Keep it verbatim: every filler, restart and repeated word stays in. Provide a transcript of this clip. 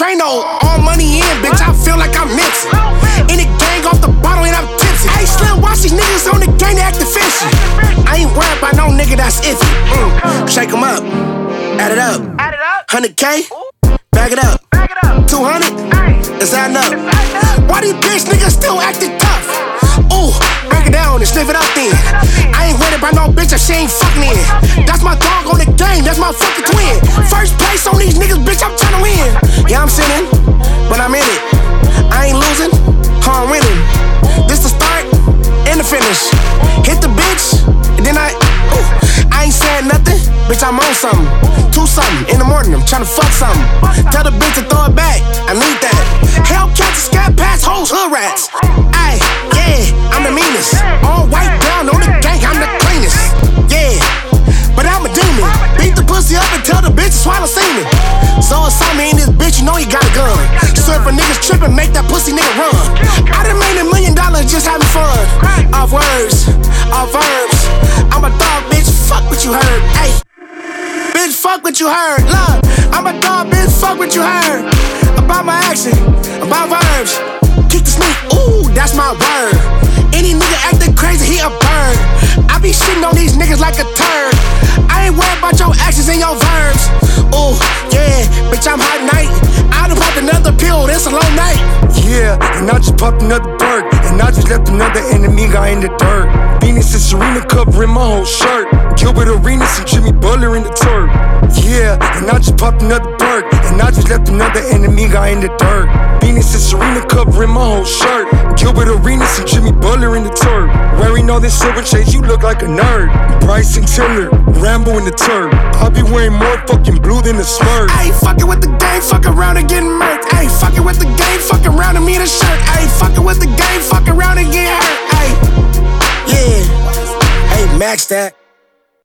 Trano, all money in, bitch, I feel like I'm mixing. In the gang off the bottle and I'm tipsy. Hey, Slim, watch these niggas on the gang, they actin' fishy. I ain't worried about no nigga that's iffy. Mm. Shake 'em up, add it up. one hundred K, bag it up. two hundred, is that enough? Why these bitch niggas still acting tough? Ooh, break it down and sniff it up then. I ain't worried about no bitch that she ain't fucking in. That's my dog on the game, that's my fucking twin. First place on these niggas, bitch, I'm tryna win. Yeah, I'm sinning, but I'm in it. I ain't losing, huh, I'm winning. This the start and the finish. Hit the bitch, and then I, ooh, I ain't saying nothing, bitch, I'm on something. Two something, in the morning, I'm tryna fuck something. Tell the bitch to throw it back, I need that. Hellcats, scat pass, hoes, hood rats. Ayy, yeah, I'm the meanest. All white down on the gang, I'm the cleanest. Yeah, but I'm a demon. Beat the pussy up and tell the bitch to swallow semen. So it's on me in this bitch, you know he got a gun. So if a niggas trippin', make that pussy nigga run. I done made a million dollars just having fun. Off words, off verbs. I'm a dog, bitch, fuck what you heard. Ayy, bitch, fuck what you heard. Look, I'm a dog, bitch, fuck what you heard. About my action, about verbs. Kick the sneak, ooh, that's my word. Any nigga acting crazy, he a bird. I be shitting on these niggas like a turd. I ain't worried about your actions and your verbs. Ooh, yeah, bitch, I'm hot night. I done popped another pill, this a long night. Yeah, and I just popped another bird. And I just left another enemy guy in the dirt. Venus and Serena covering my whole shirt. Gilbert Arenas and Jimmy Butler in the turf. Yeah, and I just popped another bird. And I just left another enemy guy in the dirt. Venus and Serena covering my whole shirt. Gilbert Arenas and Jimmy Butler in the turf. Wearing all this silver shades, you look like a nerd. Bryson Tiller, Rambo in the turf. I be wearing more fucking blue than a smurf. Ayy, fucking with the game, fuck around and get murked. Ayy, fucking with the game, fuck around and meet a shirt. Ayy, fucking with the game, fuck around and get hurt. Ayy, yeah, ayy, max that.